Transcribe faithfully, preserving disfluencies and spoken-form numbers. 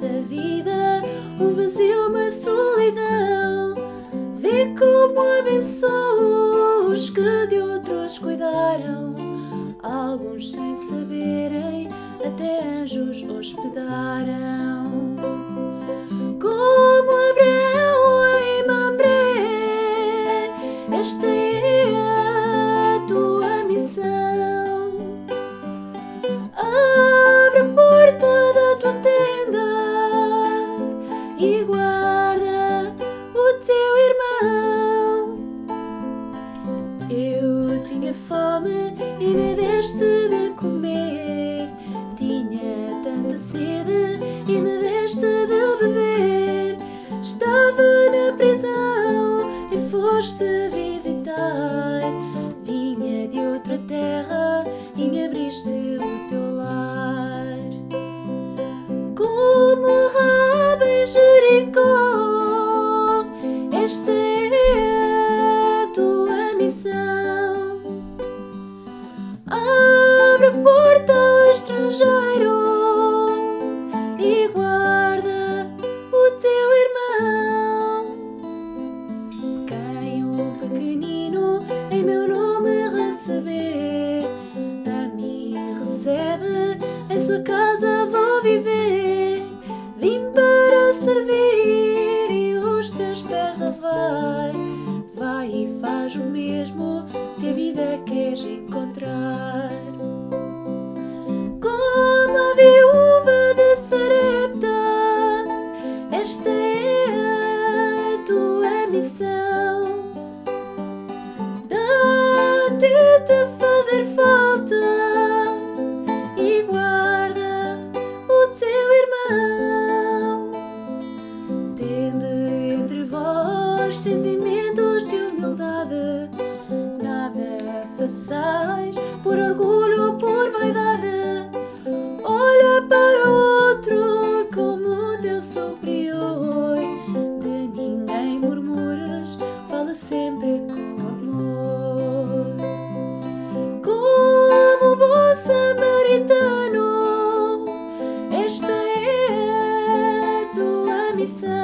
nesta vida um vazio, uma solidão. Vê como abençoa os que de outros cuidaram, alguns sem saberem até anjos hospedaram. Como Abraão em Mamré, esta é a tua missão. Abre a porta da tua tenda e guarda o teu irmão. Eu tinha fome e me deste de comer, tinha tanta sede e me deste de beber. Estava na prisão e foste visitar, vinha de outra terra e me abriste o teu lar. Como Rabi em Jericó, esta é a tua missão. Abre a porta ao estrangeiro e guarda o teu irmão. Quem um pequenino em meu nome receber, a mim recebe, em sua casa vou viver. Vim para servir e os teus pés lavar. Vai e faz o mesmo se a vida queres encontrar. Como a viúva de Sarepta, esta é a tua missão. Dá-te-te fazer falta e guarda o teu irmão. Tende entre vós sentimentos de humildade, nada façais por orgulho ou por vaidade. Olha para o outro como teu superior, de ninguém murmures, fala sempre com amor. Como bom samaritano, esta é a tua missão.